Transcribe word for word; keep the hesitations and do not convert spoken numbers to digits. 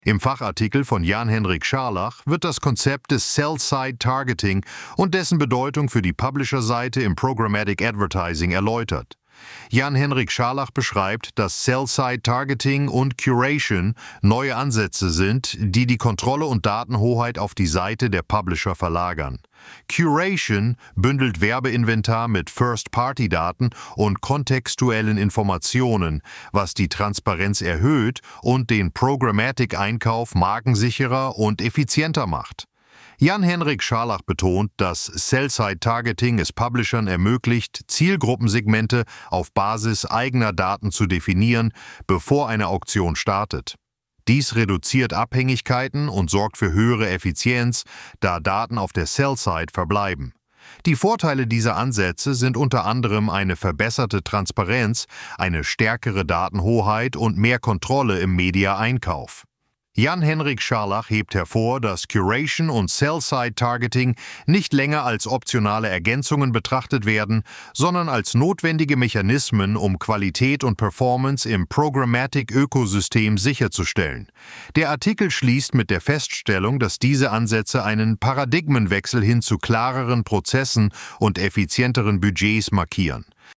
Im Fachartikel von Jan-Henrik Scharlach wird das Konzept des Sell-Side-Targeting und dessen Bedeutung für die Publisher-Seite im Programmatic Advertising erläutert. Jan-Henrik Scharlach beschreibt, dass Sell-Side-Targeting und Curation neue Ansätze sind, die die Kontrolle und Datenhoheit auf die Seite der Publisher verlagern. Curation bündelt Werbeinventar mit First-Party-Daten und kontextuellen Informationen, was die Transparenz erhöht und den Programmatic-Einkauf markensicherer und effizienter macht. Jan-Henrik Scharlach betont, dass Sell-Side-Targeting es Publishern ermöglicht, Zielgruppensegmente auf Basis eigener Daten zu definieren, bevor eine Auktion startet. Dies reduziert Abhängigkeiten und sorgt für höhere Effizienz, da Daten auf der Sell-Side verbleiben. Die Vorteile dieser Ansätze sind unter anderem eine verbesserte Transparenz, eine stärkere Datenhoheit und mehr Kontrolle im Media-Einkauf. Jan-Henrik Scharlach hebt hervor, dass Curation und Sell-Side-Targeting nicht länger als optionale Ergänzungen betrachtet werden, sondern als notwendige Mechanismen, um Qualität und Performance im Programmatic-Ökosystem sicherzustellen. Der Artikel schließt mit der Feststellung, dass diese Ansätze einen Paradigmenwechsel hin zu klareren Prozessen und effizienteren Budgets markieren.